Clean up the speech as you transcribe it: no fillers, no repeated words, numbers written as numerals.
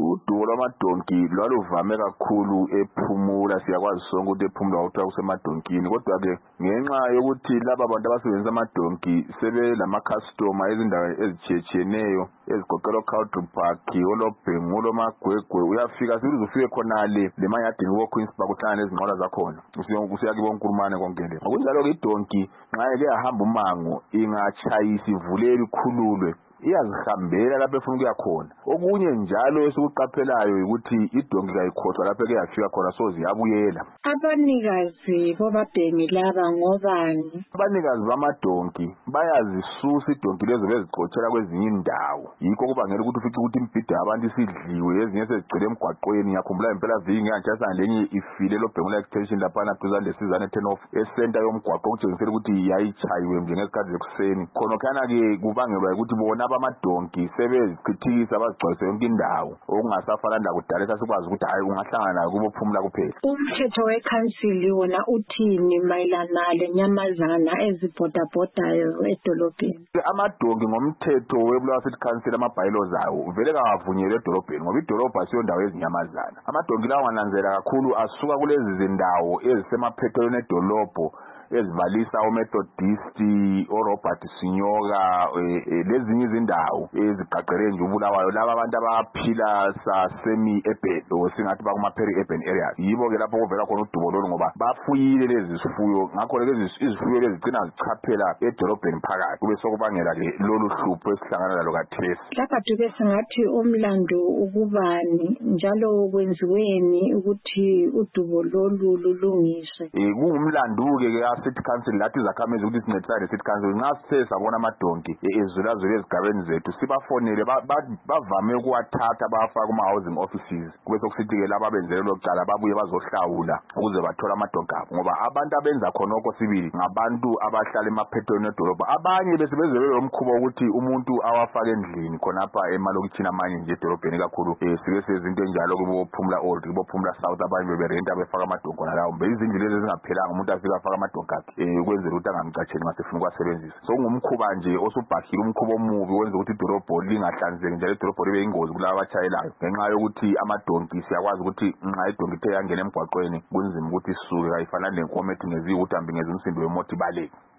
udubo lwamadonki lwaluvame kakhulu ephumula siyakwazi sonke ukuthi ephumula ukuthiwa kusemadonkini kodwa-ke ngenxa yokuthi laba bantu abasebenzisa amadonki sebelama-customer ezindaweni ezitshiyetshiyeneyo ezigoqela o-Country Park, olobhengu, olomagwegwe, uyafika sibize ufike khonale lemayadini wo-Queen's Park uhlangane nezinqola zakhona usiyakibo Nkulumane konke le. Ngokunjalo-ke idonki nxa ike yahamba umango ingatshayisa ivuleli ikhululwe iyazihambela lapho efuna ukuya khona. Okunye njalo esikuqaphelayo ukuthi idonki kayikhohlwa lapho eke yafika khona soze yabuyela. Abanikazi bobabhengi laba ngobani? Abanikazi bamadonki bayazisusa idonki lezo bezigcotshela kwezinye indawo. Yikho kubangela ukuthi ufice ukuthi impida yabantu isidliwe, ezinye sezigcwele emgwaqweni. Ngiyakhumbula impela viki ngiyanjasa lenye ifile lobhengu extension laphana duzane lesizane 10 off esenta yomgwaqo okutshengisela ukuthi yayichayiwe njengesikhathi zekuseni. Khonokhana-ke kubangelwa ukuthi bona abamadonki sebezichithikisa bazigcwalise yonke indawo okungasafana lakudala esasikwazi ukuthi hayi ungahlangana nayo kubophumula kuphela. Umthetho wekhansili wona uthini mayelana lenyamazana ezibhodabhodayo edolobheni? Amadonki ngomthetho weBulawayo City Council ama-bylaws awo vele kawavunyelwe edolobheni ngoba idolobha siyo ndawo yezinyamazana. Amadonki lawo wananzela kakhulu asuka kulezi zindawo ezisemaphethelweni edolobho ezibalisa oMethodist, oRobert Sinyoka, lezinye izindawo ezigqagqele nje uBulawayo laba abantu abaphila semi-urban singathi bakuma-peri-urban areas. Yibo-ke lapho kuvela khona udubo lolu ngoba bafuyile lezi zifuyo, ngakho lezi izifuyo lezi zigcina zichaphela edolobheni phakathi kube sokubangela-ke lolu hlupho esihlangana lalo kathesi. Lapha duke singathi umlando ukubani njalo kwenziweni ukuthi udubo lolu lulungiswe? Kungumlando-ke City Council lathi zakhamezi ukuthi sincedisane City Council nxa sithe sabona amadonki ezulazule ezigabeni zethu sibafonele bavame ukuwathatha bafaka kuma-housing offices kube sokusithi-ke laba abenzele lokucala babuye bazohlawula ukuze bathole amadonki abo ngoba abantu abenza khonokho sibili ngabantu abahlala emaphethelweni edolobha. Abanye besebenzele lo mkhuba ukuthi umuntu awafake endlini khonapha emalokitshini amanye nje edolobheni kakhulu sike sezinto enjalo kubophumula old kubophumula south abanye beberenta befaka amadonki khona lawo mbe izindlu lezi ezingaphelanga umuntu afika afaka amadonki ukwenzela ukuthi angamcatsheli masefuna ukwasebenzisa. So ngumkhuba nje osubhahile umkhuba omubi wenza ukuthi idolobho lingahlanzeki njalo idolobho libe yingozi kulabo abatshayelayo ngenxa yokuthi amadonki siyakwazi ukuthi nxa idonki ithe yangena emgwaqweni kunzima ukuthi isuke kayifanani lenkomo ethi ngeziyo ukuthi ambi ngeze umsindo wemoto ibaleke.